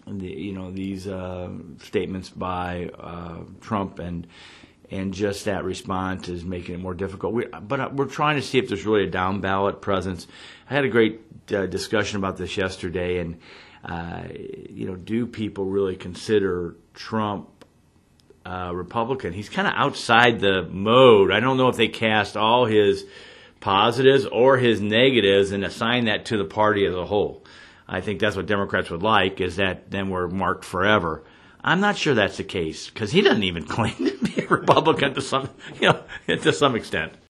these statements by Trump and just that response is making it more difficult. But we're trying to see if there's really a down ballot presence. I had a great discussion about this yesterday, and do people really consider Trump Republican? He's kind of outside the mode. I don't know if they cast all his positives or his negatives and assign that to the party as a whole. I think that's what Democrats would like, is that then we're marked forever. I'm not sure that's the case, because he doesn't even claim to be a Republican to some extent.